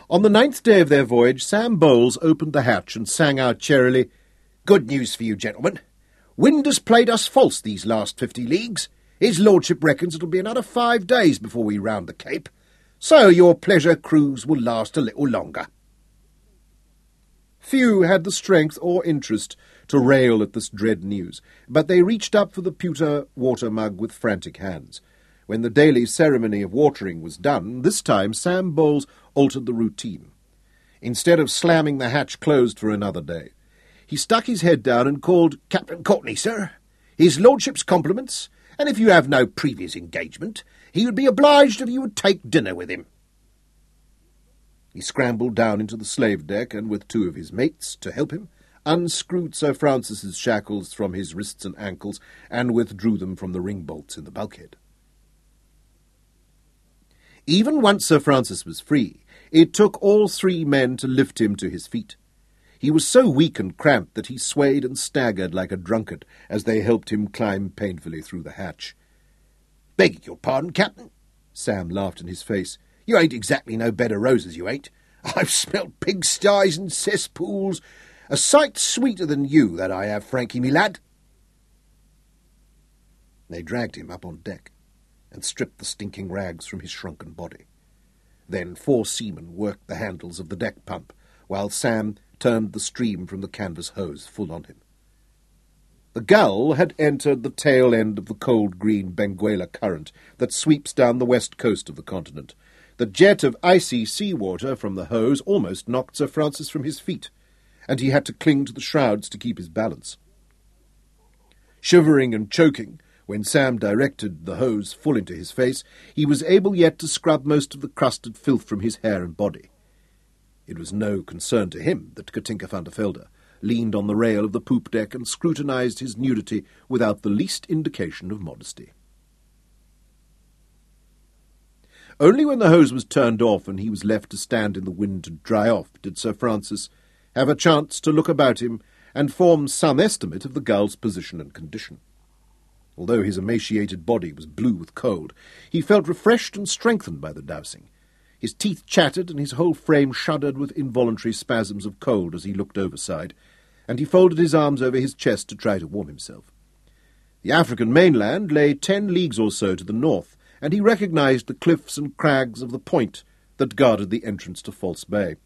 On the 9th day of their voyage, Sam Bowles opened the hatch and sang out cheerily, "Good news for you, gentlemen. Wind has played us false these last 50 leagues. His lordship reckons it'll be another 5 days before we round the Cape, so your pleasure cruise will last a little longer." Few had the strength or interest to rail at this dread news, but they reached up for the pewter water mug with frantic hands. When the daily ceremony of watering was done, this time Sam Bowles altered the routine. Instead of slamming the hatch closed for another day, he stuck his head down and called, "Captain Courtney, sir. His lordship's compliments, and if you have no previous engagement, he would be obliged if you would take dinner with him." He scrambled down into the slave deck, and with 2 of his mates to help him, unscrewed Sir Francis's shackles from his wrists and ankles, and withdrew them from the ring bolts in the bulkhead. Even once Sir Francis was free, it took all 3 men to lift him to his feet. He was so weak and cramped that he swayed and staggered like a drunkard as they helped him climb painfully through the hatch. "Begging your pardon, Captain," Sam laughed in his face. "You ain't exactly no bed of roses, you ain't. I've smelt pigsties and cesspools a sight sweeter than you, that I have, Frankie, me lad." They dragged him up on deck and stripped the stinking rags from his shrunken body. Then 4 seamen worked the handles of the deck pump, while Sam turned the stream from the canvas hose full on him. The Gull had entered the tail end of the cold green Benguela current that sweeps down the west coast of the continent. The jet of icy sea-water from the hose almost knocked Sir Francis from his feet, and he had to cling to the shrouds to keep his balance. Shivering and choking, when Sam directed the hose full into his face, he was able yet to scrub most of the crusted filth from his hair and body. It was no concern to him that Katinka van der Velde leaned on the rail of the poop deck and scrutinized his nudity without the least indication of modesty. Only when the hose was turned off and he was left to stand in the wind to dry off did Sir Francis have a chance to look about him and form some estimate of the Gull's position and condition. Although his emaciated body was blue with cold, he felt refreshed and strengthened by the dousing. His teeth chattered and his whole frame shuddered with involuntary spasms of cold as he looked overside, and he folded his arms over his chest to try to warm himself. The African mainland lay 10 leagues or so to the north, and he recognized the cliffs and crags of the point that guarded the entrance to False Bay.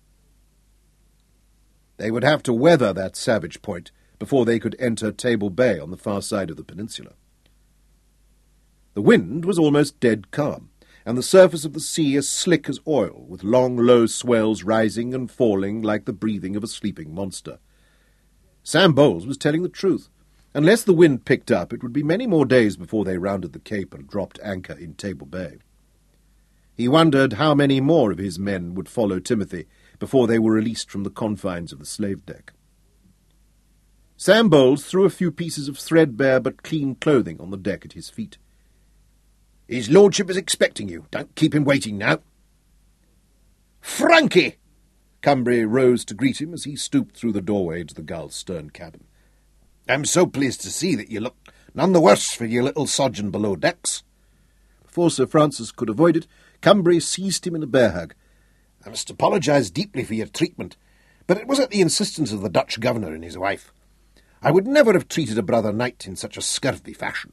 They would have to weather that savage point before they could enter Table Bay on the far side of the peninsula. The wind was almost dead calm, and the surface of the sea as slick as oil, with long, low swells rising and falling like the breathing of a sleeping monster. Sam Bowles was telling the truth. Unless the wind picked up, it would be many more days before they rounded the Cape and dropped anchor in Table Bay. He wondered how many more of his men would follow Timothy before they were released from the confines of the slave deck. Sam Bowles threw a few pieces of threadbare but clean clothing on the deck at his feet. "His lordship is expecting you. Don't keep him waiting now." "Frankie!" Cumbria rose to greet him as he stooped through the doorway to the Gull's stern cabin. "I'm so pleased to see that you look none the worse for your little sojourn below decks." Before Sir Francis could avoid it, Cumbria seized him in a bear hug. "I must apologise deeply for your treatment, but it was at the insistence of the Dutch governor and his wife. I would never have treated a brother knight in such a scurvy fashion."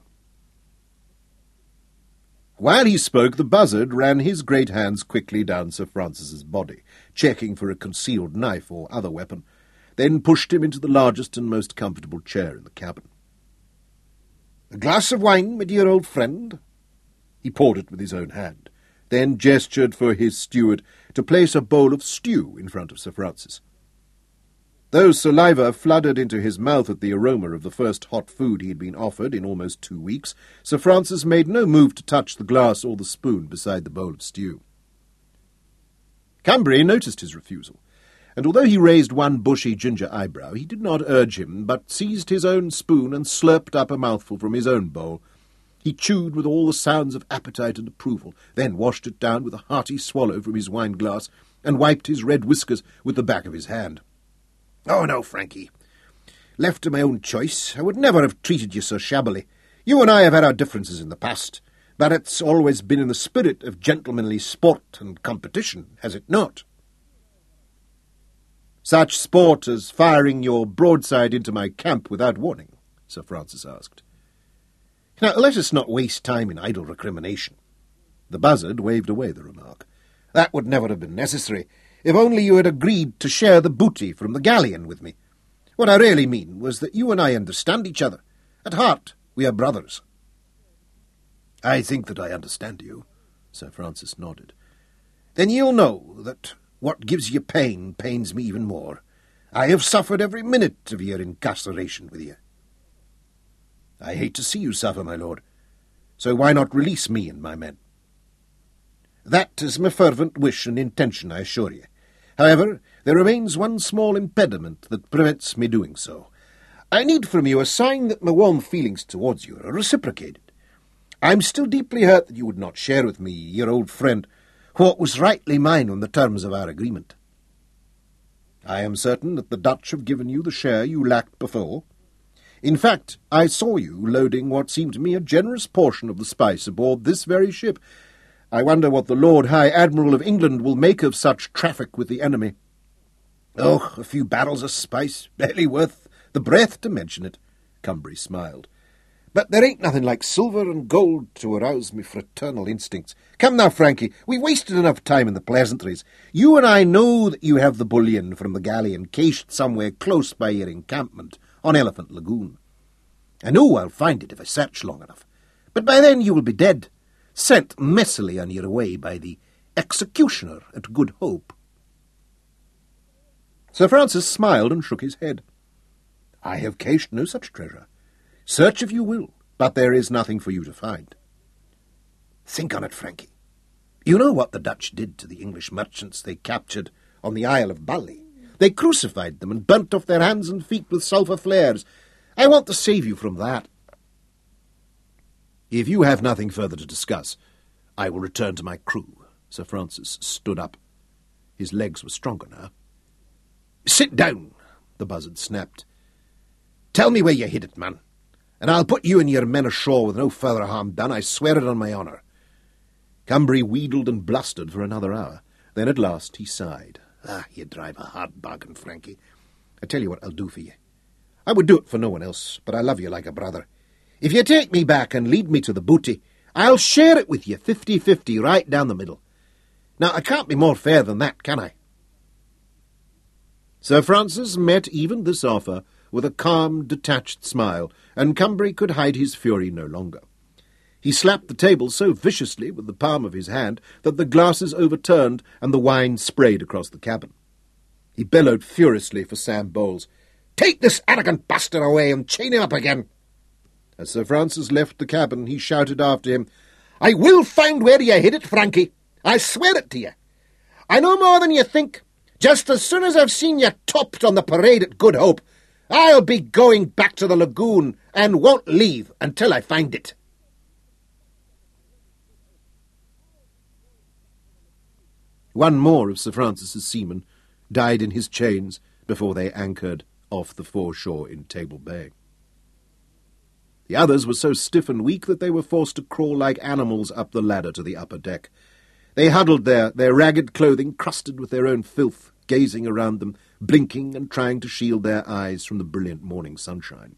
While he spoke, the buzzard ran his great hands quickly down Sir Francis's body, checking for a concealed knife or other weapon, then pushed him into the largest and most comfortable chair in the cabin. "A glass of wine, my dear old friend?" He poured it with his own hand, then gestured for his steward to place a bowl of stew in front of Sir Francis. Though saliva flooded into his mouth at the aroma of the first hot food he had been offered in almost 2 weeks, Sir Francis made no move to touch the glass or the spoon beside the bowl of stew. Cumbria noticed his refusal, and although he raised one bushy ginger eyebrow, he did not urge him, but seized his own spoon and slurped up a mouthful from his own bowl. He chewed with all the sounds of appetite and approval, then washed it down with a hearty swallow from his wine-glass, and wiped his red whiskers with the back of his hand. "Oh, no, Frankie. Left to my own choice, I would never have treated you so shabbily. You and I have had our differences in the past, but it's always been in the spirit of gentlemanly sport and competition, has it not?" Such sport as firing your broadside into my camp without warning? Sir Francis asked. Now, let us not waste time in idle recrimination. The buzzard waved away the remark. That would never have been necessary, if only you had agreed to share the booty from the galleon with me. What I really mean was that you and I understand each other. At heart, we are brothers. I think that I understand you, Sir Francis nodded. Then you'll know that what gives you pain pains me even more. I have suffered every minute of your incarceration with you. I hate to see you suffer, my lord, so why not release me and my men? That is my fervent wish and intention, I assure you. However, there remains one small impediment that prevents me doing so. I need from you a sign that my warm feelings towards you are reciprocated. I am still deeply hurt that you would not share with me, your old friend, what was rightly mine on the terms of our agreement. I am certain that the Dutch have given you the share you lacked before. In fact, I saw you loading what seemed to me a generous portion of the spice aboard this very ship. I wonder what the Lord High Admiral of England will make of such traffic with the enemy. Oh, a few barrels of spice, barely worth the breath to mention it, Cumbry smiled. But there ain't nothing like silver and gold to arouse me fraternal instincts. Come now, Frankie, we've wasted enough time in the pleasantries. You and I know that you have the bullion from the galleon cached somewhere close by your encampment on Elephant Lagoon. I know I'll find it if I search long enough. But by then you will be dead, sent messily on your way by the executioner at Good Hope. Sir Francis smiled and shook his head. I have cached no such treasure. Search if you will, but there is nothing for you to find. Think on it, Frankie. You know what the Dutch did to the English merchants they captured on the Isle of Bali. They crucified them and burnt off their hands and feet with sulphur flares. I want to save you from that. If you have nothing further to discuss, I will return to my crew. Sir Francis stood up. His legs were stronger now. Sit down, the buzzard snapped. Tell me where you hid it, man, and I'll put you and your men ashore with no further harm done, I swear it on my honour. Cumbry wheedled and blustered for another hour. Then at last he sighed. You drive a hard bargain, Frankie. I tell you what I'll do for you. I would do it for no one else, but I love you like a brother. If you take me back and lead me to the booty, I'll share it with you 50-50 right down the middle. Now, I can't be more fair than that, can I? Sir Francis met even this offer with a calm, detached smile, and Cumbry could hide his fury no longer. He slapped the table so viciously with the palm of his hand that the glasses overturned and the wine sprayed across the cabin. He bellowed furiously for Sam Bowles. Take this arrogant bastard away and chain him up again. As Sir Francis left the cabin, he shouted after him, I will find where you hid it, Frankie. I swear it to you. I know more than you think. Just as soon as I've seen you topped on the parade at Good Hope, I'll be going back to the lagoon and won't leave until I find it. One more of Sir Francis's seamen died in his chains before they anchored off the foreshore in Table Bay. The others were so stiff and weak that they were forced to crawl like animals up the ladder to the upper deck. They huddled there, their ragged clothing crusted with their own filth, gazing around them, blinking and trying to shield their eyes from the brilliant morning sunshine.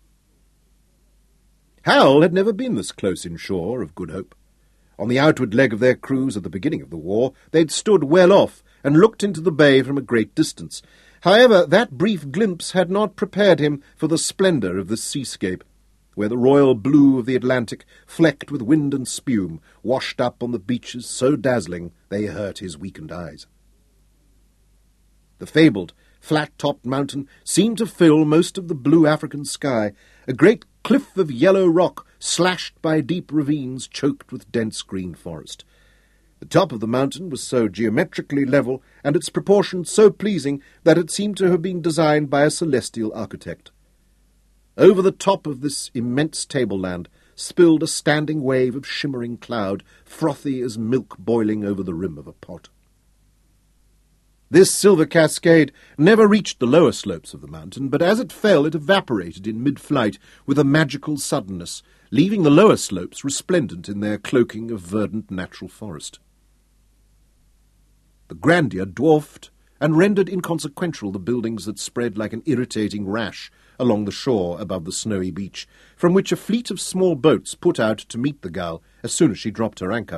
Hal had never been this close inshore of Good Hope. On the outward leg of their cruise at the beginning of the war, they'd stood well off and looked into the bay from a great distance. However, that brief glimpse had not prepared him for the splendour of this seascape, where the royal blue of the Atlantic, flecked with wind and spume, washed up on the beaches so dazzling they hurt his weakened eyes. The fabled, flat-topped mountain seemed to fill most of the blue African sky, a great cliff of yellow rock slashed by deep ravines choked with dense green forest. The top of the mountain was so geometrically level and its proportions so pleasing that it seemed to have been designed by a celestial architect. Over the top of this immense tableland spilled a standing wave of shimmering cloud, frothy as milk boiling over the rim of a pot. This silver cascade never reached the lower slopes of the mountain, but as it fell it evaporated in mid-flight with a magical suddenness, leaving the lower slopes resplendent in their cloaking of verdant natural forest. The grandeur dwarfed and rendered inconsequential the buildings that spread like an irritating rash along the shore above the snowy beach, from which a fleet of small boats put out to meet the Gull as soon as she dropped her anchor.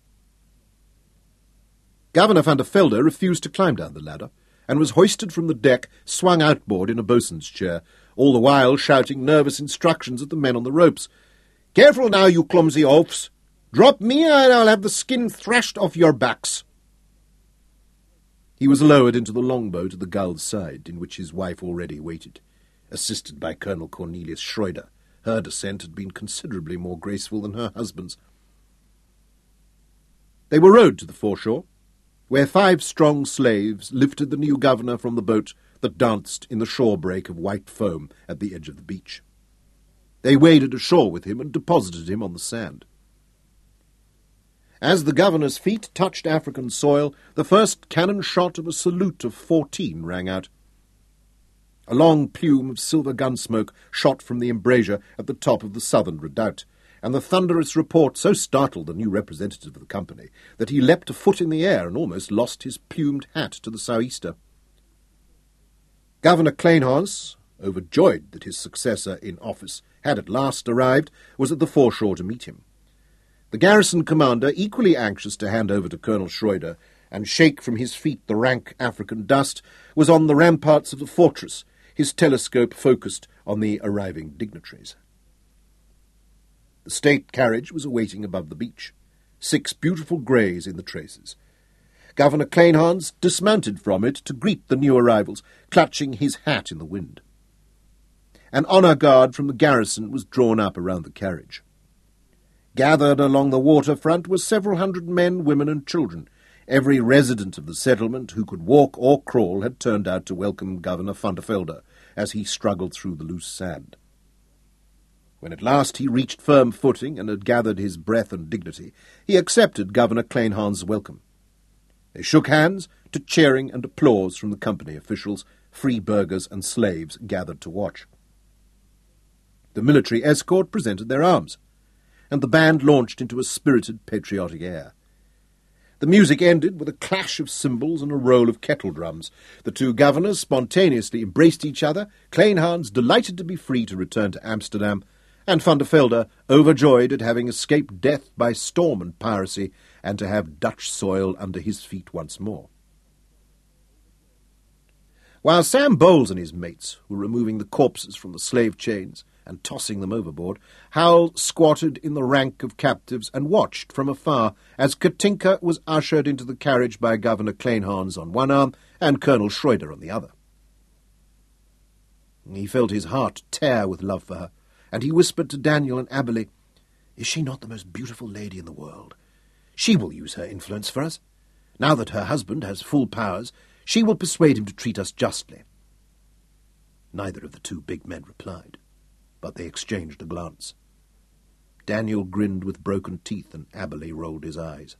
Governor van der Velde refused to climb down the ladder, and was hoisted from the deck, swung outboard in a boatswain's chair, all the while shouting nervous instructions at the men on the ropes. "Careful now, you clumsy oafs! Drop me and I'll have the skin thrashed off your backs!" He was lowered into the longboat at the Gull's side, in which his wife already waited, assisted by Colonel Cornelius Schroeder. Her descent had been considerably more graceful than her husband's. They were rowed to the foreshore, where 5 strong slaves lifted the new governor from the boat that danced in the shore break of white foam at the edge of the beach. They waded ashore with him and deposited him on the sand. As the governor's feet touched African soil, the first cannon shot of a salute of 14 rang out. A long plume of silver gun smoke shot from the embrasure at the top of the southern redoubt, and the thunderous report so startled the new representative of the company that he leapt a foot in the air and almost lost his plumed hat to the sou'easter. Governor Kleinhans, overjoyed that his successor in office had at last arrived, was at the foreshore to meet him. The garrison commander, equally anxious to hand over to Colonel Schroeder and shake from his feet the rank African dust, was on the ramparts of the fortress, his telescope focused on the arriving dignitaries. The state carriage was awaiting above the beach, 6 beautiful greys in the traces. Governor Kleinhans dismounted from it to greet the new arrivals, clutching his hat in the wind. An honour guard from the garrison was drawn up around the carriage. Gathered along the waterfront were several hundred men, women, and children. Every resident of the settlement who could walk or crawl had turned out to welcome Governor van der Velde as he struggled through the loose sand. When at last he reached firm footing and had gathered his breath and dignity, he accepted Governor Kleinhans' welcome. They shook hands to cheering and applause from the company officials, free burghers and slaves gathered to watch. The military escort presented their arms, and the band launched into a spirited patriotic air. The music ended with a clash of cymbals and a roll of kettle drums. The 2 governors spontaneously embraced each other, Kleinhans delighted to be free to return to Amsterdam, and van der Velde overjoyed at having escaped death by storm and piracy, and to have Dutch soil under his feet once more. While Sam Bowles and his mates were removing the corpses from the slave chains and tossing them overboard, Howell squatted in the rank of captives and watched from afar as Katinka was ushered into the carriage by Governor Kleinhans on one arm and Colonel Schroeder on the other. He felt his heart tear with love for her, and he whispered to Daniel and Aberley, "Is she not the most beautiful lady in the world? She will use her influence for us. Now that her husband has full powers, she will persuade him to treat us justly." Neither of the 2 big men replied, but they exchanged a glance. Daniel grinned with broken teeth, and Aberley rolled his eyes.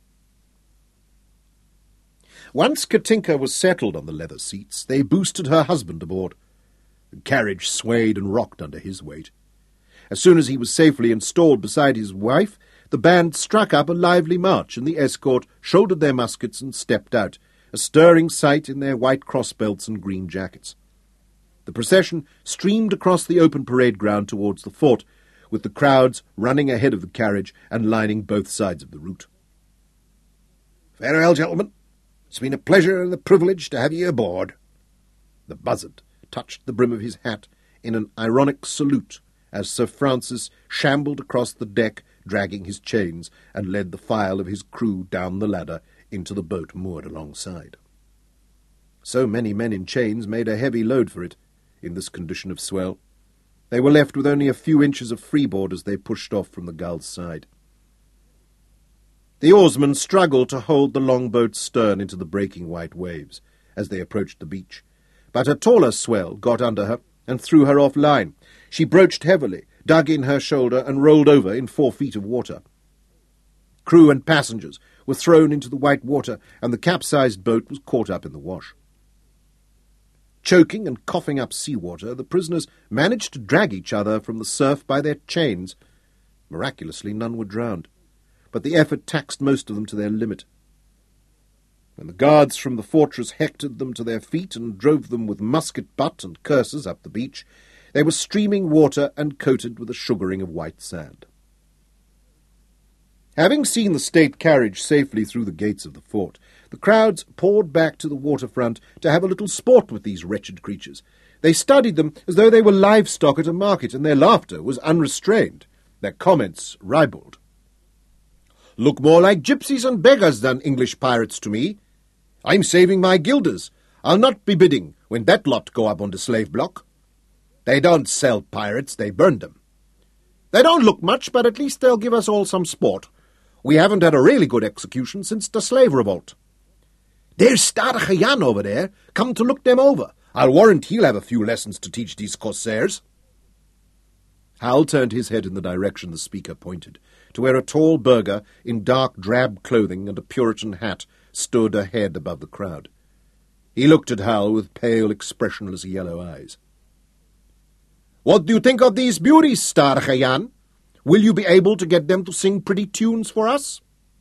Once Katinka was settled on the leather seats, they boosted her husband aboard. The carriage swayed and rocked under his weight. As soon as he was safely installed beside his wife, the band struck up a lively march, and the escort shouldered their muskets and stepped out, a stirring sight in their white crossbelts and green jackets. The procession streamed across the open parade ground towards the fort, with the crowds running ahead of the carriage and lining both sides of the route. "Farewell, gentlemen. It's been a pleasure and a privilege to have ye aboard." The buzzard touched the brim of his hat in an ironic salute as Sir Francis shambled across the deck, dragging his chains, and led the file of his crew down the ladder into the boat moored alongside. So many men in chains made a heavy load for it, in this condition of swell. They were left with only a few inches of freeboard as they pushed off from the Gull's side. The oarsmen struggled to hold the longboat's stern into the breaking white waves as they approached the beach, but a taller swell got under her and threw her off line. She broached heavily, dug in her shoulder, and rolled over in 4 feet of water. Crew and passengers were thrown into the white water, and the capsized boat was caught up in the wash. Choking and coughing up seawater, the prisoners managed to drag each other from the surf by their chains. Miraculously, none were drowned, but the effort taxed most of them to their limit. When the guards from the fortress hectored them to their feet and drove them with musket butt and curses up the beach, they were streaming water and coated with a sugaring of white sand. Having seen the state carriage safely through the gates of the fort, the crowds poured back to the waterfront to have a little sport with these wretched creatures. They studied them as though they were livestock at a market, and their laughter was unrestrained, their comments ribald. "Look more like gypsies and beggars than English pirates to me. I'm saving my guilders. I'll not be bidding when that lot go up on the slave block. They don't sell pirates, they burn them. They don't look much, but at least they'll give us all some sport. We haven't had a really good execution since the slave revolt. There's Starige Jan over there, come to look them over. I'll warrant he'll have a few lessons to teach these corsairs." Hal turned his head in the direction the speaker pointed, to where a tall burgher in dark drab clothing and a Puritan hat stood a head above the crowd. He looked at Hal with pale, expressionless yellow eyes. "What do you think of these beauties, Starige Jan? Will you be able to get them to sing pretty tunes for us?"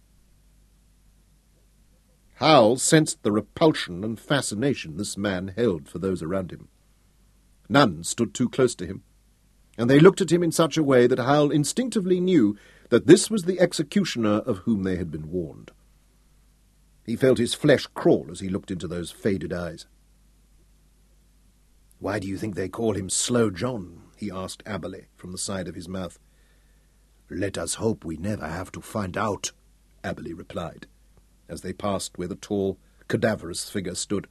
Hal sensed the repulsion and fascination this man held for those around him. None stood too close to him, and they looked at him in such a way that Hal instinctively knew that this was the executioner of whom they had been warned. He felt his flesh crawl as he looked into those faded eyes. "Why do you think they call him Slow John?" he asked Aberley from the side of his mouth. "Let us hope we never have to find out," Aberley replied, as they passed where the tall, cadaverous figure stood.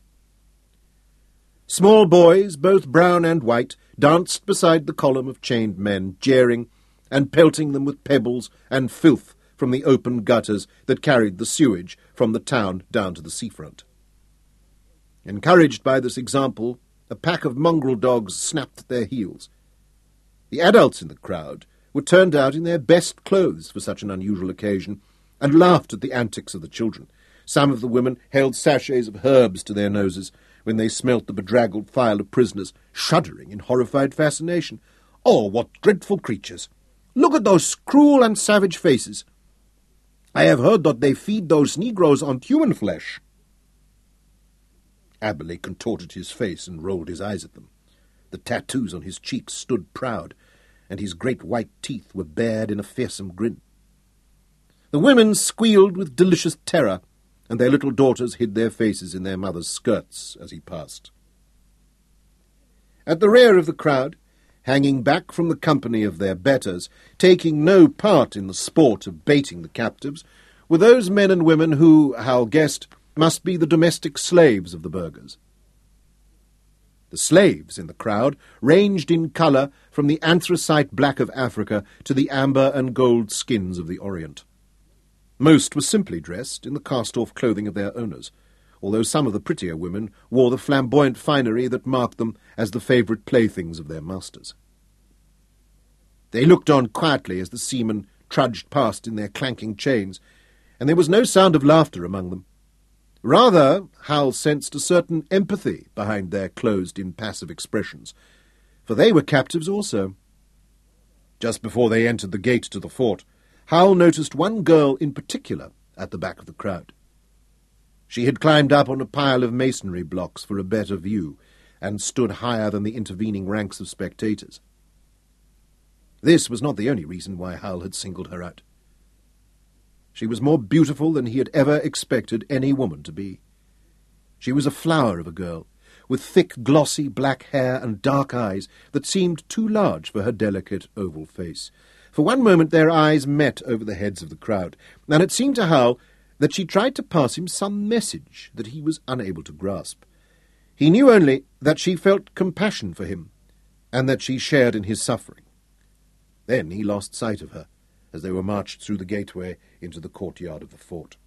Small boys, both brown and white, danced beside the column of chained men, jeering and pelting them with pebbles and filth from the open gutters that carried the sewage from the town down to the seafront. Encouraged by this example, a pack of mongrel dogs snapped at their heels. The adults in the crowd were turned out in their best clothes for such an unusual occasion, and laughed at the antics of the children. Some of the women held sachets of herbs to their noses when they smelt the bedraggled file of prisoners, shuddering in horrified fascination. "Oh, what dreadful creatures! Look at those cruel and savage faces! I have heard that they feed those Negroes on human flesh." Aberley contorted his face and rolled his eyes at them. The tattoos on his cheeks stood proud, and his great white teeth were bared in a fearsome grin. The women squealed with delicious terror, and their little daughters hid their faces in their mothers' skirts as he passed. At the rear of the crowd, hanging back from the company of their betters, taking no part in the sport of baiting the captives, were those men and women who, Hal guessed, must be the domestic slaves of the burghers. The slaves in the crowd ranged in colour from the anthracite black of Africa to the amber and gold skins of the Orient. Most were simply dressed in the cast-off clothing of their owners, although some of the prettier women wore the flamboyant finery that marked them as the favourite playthings of their masters. They looked on quietly as the seamen trudged past in their clanking chains, and there was no sound of laughter among them. Rather, Hal sensed a certain empathy behind their closed, impassive expressions, for they were captives also. Just before they entered the gate to the fort, Hal noticed one girl in particular at the back of the crowd. She had climbed up on a pile of masonry blocks for a better view, and stood higher than the intervening ranks of spectators. This was not the only reason why Hal had singled her out. She was more beautiful than he had ever expected any woman to be. She was a flower of a girl, with thick, glossy black hair and dark eyes that seemed too large for her delicate oval face. For one moment their eyes met over the heads of the crowd, and it seemed to Hal that she tried to pass him some message that he was unable to grasp. He knew only that she felt compassion for him, and that she shared in his suffering. Then he lost sight of her, as they were marched through the gateway into the courtyard of the fort.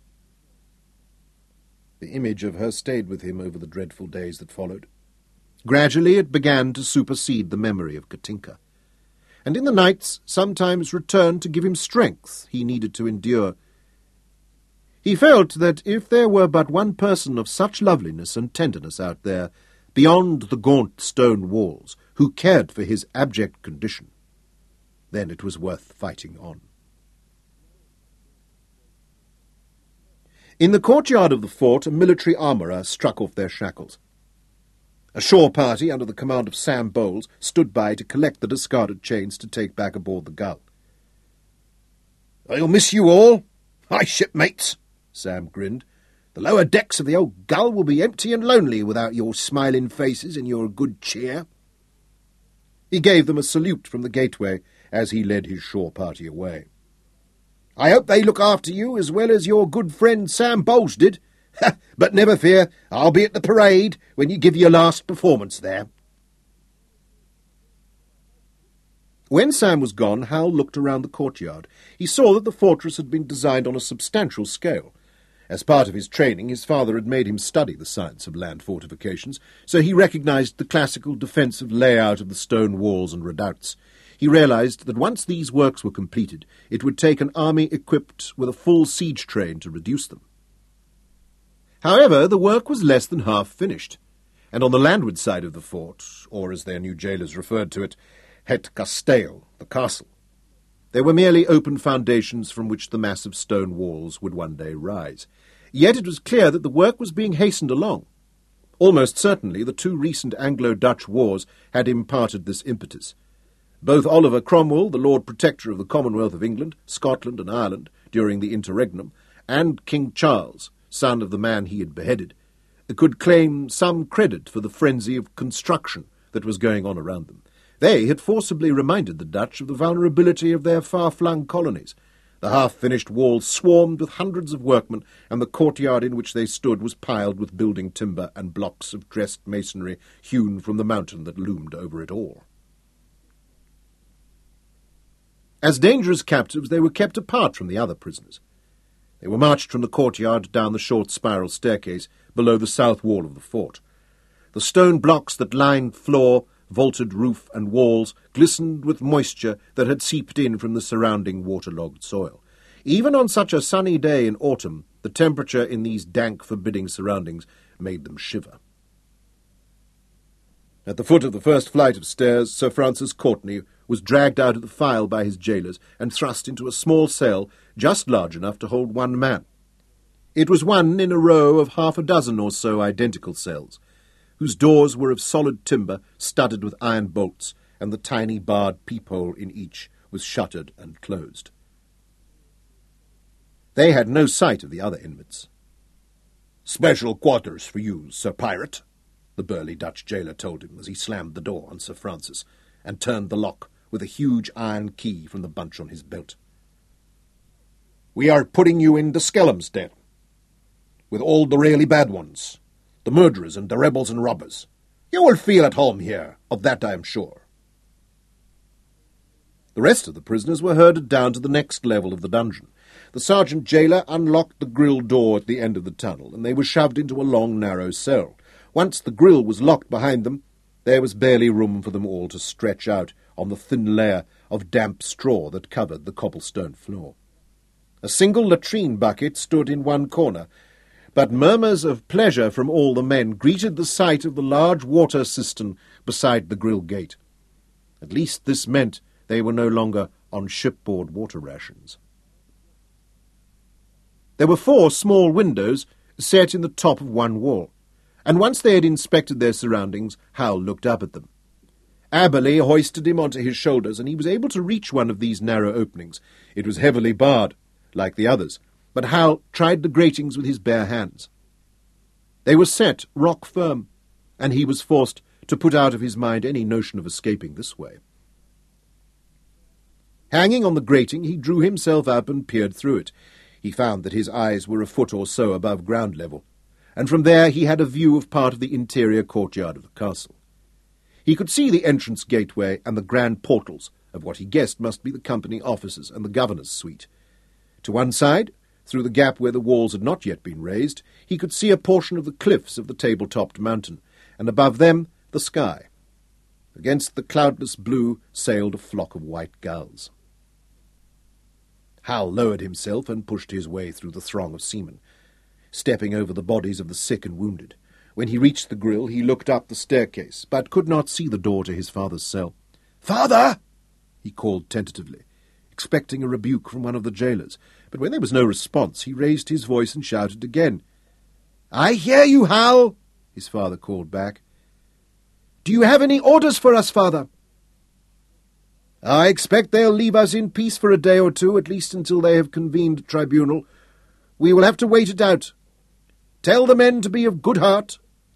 The image of her stayed with him over the dreadful days that followed. Gradually it began to supersede the memory of Katinka, and in the nights sometimes returned to give him strength he needed to endure. He felt that if there were but one person of such loveliness and tenderness out there, beyond the gaunt stone walls, who cared for his abject condition, then it was worth fighting on. In the courtyard of the fort, a military armourer struck off their shackles. A shore party under the command of Sam Bowles stood by to collect the discarded chains to take back aboard the Gull. "I'll miss you all, my shipmates," Sam grinned. "The lower decks of the old Gull will be empty and lonely without your smiling faces and your good cheer." He gave them a salute from the gateway as he led his shore party away. "I hope they look after you as well as your good friend Sam Bowles did. But never fear, I'll be at the parade when you give your last performance there." When Sam was gone, Hal looked around the courtyard. He saw that the fortress had been designed on a substantial scale. As part of his training, his father had made him study the science of land fortifications, so he recognized the classical defensive layout of the stone walls and redoubts. He realized that once these works were completed, it would take an army equipped with a full siege train to reduce them. However, the work was less than half finished, and on the landward side of the fort, or as their new jailers referred to it, Het Kasteel, the castle, there were merely open foundations from which the massive stone walls would one day rise. Yet it was clear that the work was being hastened along. Almost certainly the two recent Anglo-Dutch wars had imparted this impetus. Both Oliver Cromwell, the Lord Protector of the Commonwealth of England, Scotland and Ireland during the interregnum, and King Charles, son of the man he had beheaded, could claim some credit for the frenzy of construction that was going on around them. They had forcibly reminded the Dutch of the vulnerability of their far-flung colonies. The half-finished walls swarmed with hundreds of workmen, and the courtyard in which they stood was piled with building timber and blocks of dressed masonry hewn from the mountain that loomed over it all. As dangerous captives, they were kept apart from the other prisoners. They were marched from the courtyard down the short spiral staircase below the south wall of the fort. The stone blocks that lined floor, vaulted roof and walls glistened with moisture that had seeped in from the surrounding waterlogged soil. Even on such a sunny day in autumn, the temperature in these dank, forbidding surroundings made them shiver. At the foot of the first flight of stairs, Sir Francis Courtenay was dragged out of the file by his jailers and thrust into a small cell just large enough to hold one man. It was one in a row of half a dozen or so identical cells, whose doors were of solid timber studded with iron bolts, and the tiny barred peephole in each was shuttered and closed. They had no sight of the other inmates. "Special quarters for you, Sir Pirate," the burly Dutch jailer told him as he slammed the door on Sir Francis and turned the lock with a huge iron key from the bunch on his belt. "We are putting you in the Skellum's den, with all the really bad ones, the murderers and the rebels and robbers. You will feel at home here, of that I am sure." The rest of the prisoners were herded down to the next level of the dungeon. The sergeant jailer unlocked the grille door at the end of the tunnel, and they were shoved into a long, narrow cell. Once the grille was locked behind them, there was barely room for them all to stretch out on the thin layer of damp straw that covered the cobblestone floor. A single latrine bucket stood in one corner, but murmurs of pleasure from all the men greeted the sight of the large water cistern beside the grille gate. At least this meant they were no longer on shipboard water rations. There were 4 small windows set in the top of one wall, and once they had inspected their surroundings, Hal looked up at them. Aberley hoisted him onto his shoulders, and he was able to reach one of these narrow openings. It was heavily barred, like the others, but Hal tried the gratings with his bare hands. They were set rock firm, and he was forced to put out of his mind any notion of escaping this way. Hanging on the grating, he drew himself up and peered through it. He found that his eyes were a foot or so above ground level, and from there he had a view of part of the interior courtyard of the castle. He could see the entrance gateway and the grand portals of what he guessed must be the company offices and the governor's suite. To one side, through the gap where the walls had not yet been raised, he could see a portion of the cliffs of the table-topped mountain, and above them the sky. Against the cloudless blue sailed a flock of white gulls. Hal lowered himself and pushed his way through the throng of seamen, stepping over the bodies of the sick and wounded. When he reached the grille, he looked up the staircase, but could not see the door to his father's cell. "Father!" he called tentatively, expecting a rebuke from one of the jailers, But when there was no response, he raised his voice and shouted again. "I hear you, Hal," his father called back. "Do you have any orders for us, father?" "I expect they'll leave us in peace for a day or two, at least until they have convened a tribunal. We will have to wait it out. Tell the men to be of good heart."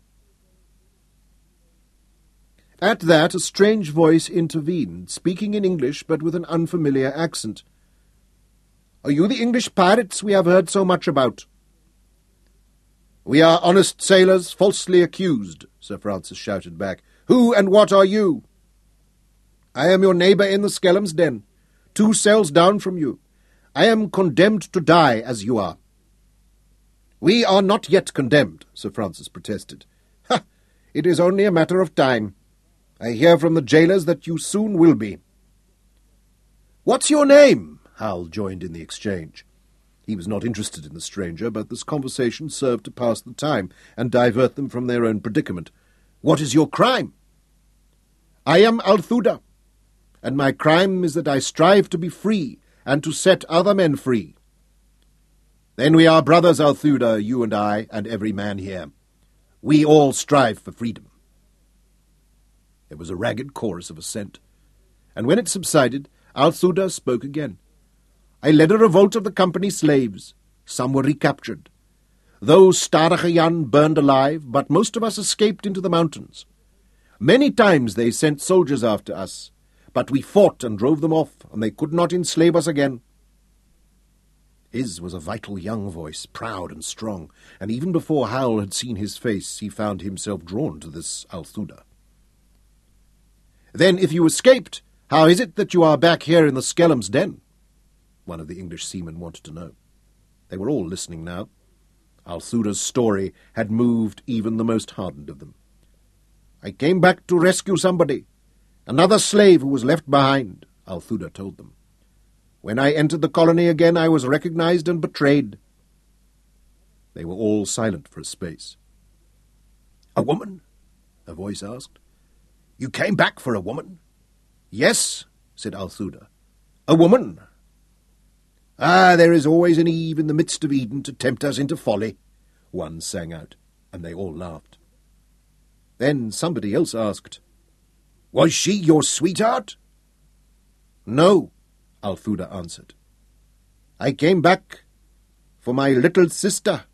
At that a strange voice intervened, speaking in English but with an unfamiliar accent. "Are you the English pirates we have heard so much about?" "We are honest sailors, falsely accused," Sir Francis shouted back. "Who and what are you?" "I am your neighbour in the Skellum's Den, 2 cells down from you. I am condemned to die as you are." "We are not yet condemned," Sir Francis protested. "Ha! It is only a matter of time. I hear from the jailers that you soon will be." "What's your name?" Hal joined in the exchange. He was not interested in the stranger, but this conversation served to pass the time and divert them from their own predicament. "What is your crime?" "I am Althuda, and my crime is that I strive to be free and to set other men free." "Then we are brothers, Althuda, you and I, and every man here. We all strive for freedom." There was a ragged chorus of assent, and when it subsided, Althuda spoke again. "I led a revolt of the company slaves. Some were recaptured. Those Starachayan burned alive, but most of us escaped into the mountains. Many times they sent soldiers after us, but we fought and drove them off, and they could not enslave us again." His was a vital young voice, proud and strong, and even before Hal had seen his face, he found himself drawn to this Althuda. "Then if you escaped, how is it that you are back here in the Skellum's Den?" one of the English seamen wanted to know. They were all listening now. Althuda's story had moved even the most hardened of them. "I came back to rescue somebody, another slave who was left behind," Althuda told them. "When I entered the colony again, I was recognized and betrayed." They were all silent for a space. "A woman?" a voice asked. "You came back for a woman?" "Yes," said Althuda. "A woman." "Ah, there is always an Eve in the midst of Eden to tempt us into folly," one sang out, and they all laughed. Then somebody else asked, "Was she your sweetheart?" "No," Althuda answered. "I came back for my little sister."